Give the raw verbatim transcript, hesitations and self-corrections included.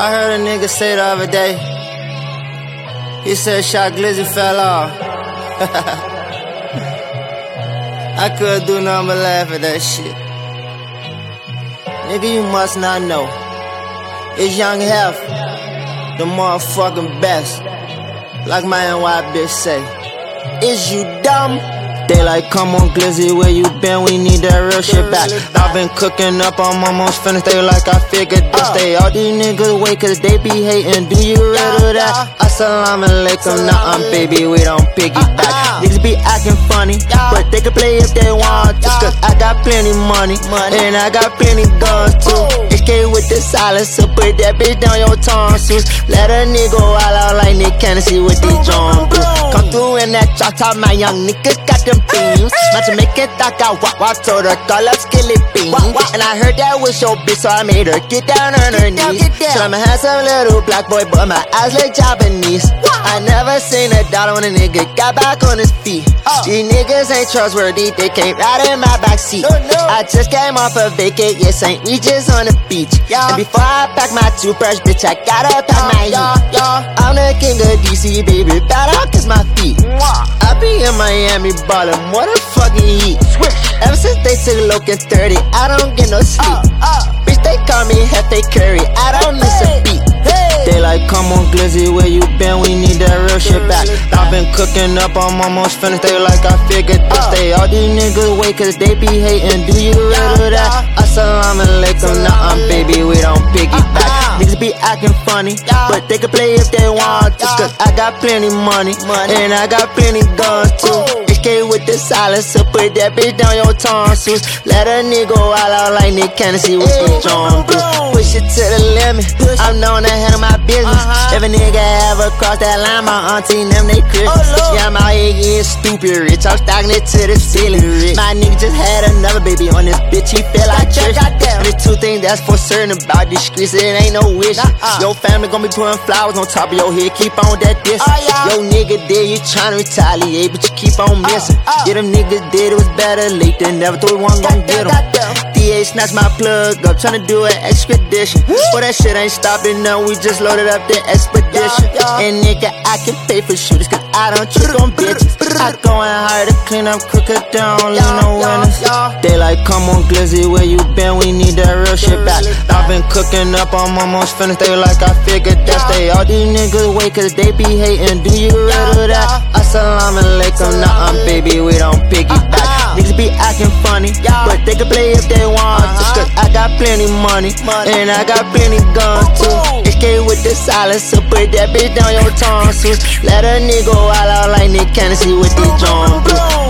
I heard a nigga say the other day, he said Shot Glizzy fell off. I couldn't do nothing but laugh at that shit. Nigga, you must not know, it's Young Hef, the motherfucking best. Like my N Y bitch say, is you dumb? They like, come on Glizzy, where you been? We need that real shit back. I've been cooking up, I'm almost finished. They like, I figured this. They all these niggas wait cause they be hating. Do you ready to that? Assalamu alaikum, nah, I'm baby, we don't piggyback. Niggas be acting funny, but they can play if they want. Just cause I got plenty money, and I got plenty guns too. H K with the silence, so put that bitch down your tonsils. Let a nigga wild out like Nick Cannon, see what they John do. Come through in that drop top, my young niggas got them beams. Not to make it talk out, walk, walk, told her, call up skillet beam. And I heard that was your bitch, so I made her get down on her knees. So I'm a handsome little black boy, but my eyes look Japanese. I never seen a dollar when a nigga got back on his feet. These niggas ain't trustworthy, they can't ride in my backseat. I just came off a vacate, yeah, Saint Regis on the beach. And before I pack my toothbrush, bitch, I gotta pack my heat. I'm the king of D C, baby, bow down kiss my feet. I be in Miami ballin', what a fucking heat. Ever since they took Logan thirty, I don't get no sleep. Bitch, they call me Hefe Curry, I don't miss a beat. They like, come on Glizzy, where you been? We need that real shit back. I've been cooking up, I'm almost finished. They like, I figured this. They all these niggas wait cause they be hating. Do you ready to that? Assalamu alaikum, nah, I'm baby, we don't piggyback. Niggas be acting funny, but they can play if they want. Just cause I got plenty money, and I got plenty guns too. H K with the silence, so put that bitch down your tonsils. Let a nigga wild out like Nick Cannon, see what they John do. Push it to the limit, I'm known to handle my business. If a nigga ever cross that line, my auntie and them, they Christmas. Yeah, I'm out here getting stupid rich, I'm stacking it to the ceiling. My nigga just had another baby on this bitch, he feel like church. And there's two things that's for certain about these streets, it ain't no wish. Your family gon' be putting flowers on top of your head, keep on that diss. Yo nigga dead, you tryna retaliate, but you keep on missing. Yeah, them niggas dead, it was better late than never, thought one gon' get them. D A snatched my plug up, tryna do an expedition. But that shit ain't stopping, no, we just loaded up the expedition. And nigga, I can pay for shooters, cause I don't trick on bitches. I go and hire to clean up crooked down, leave no winners. They like, come on Glizzy, where you been? We need that real shit back. I've been cooking up, I'm almost finished. They like, I figured that. They all these niggas wait cause they be hating. Do you ready to that? Assalamu alaikum, nah, I'm baby, we don't piggyback. Niggas be acting funny, but they can play if they want. Just cause I got plenty money, and I got plenty guns too. H K with the silence, so put that bitch down your tonsils. Let a nigga wild out like Nick Cannon, see what they John do.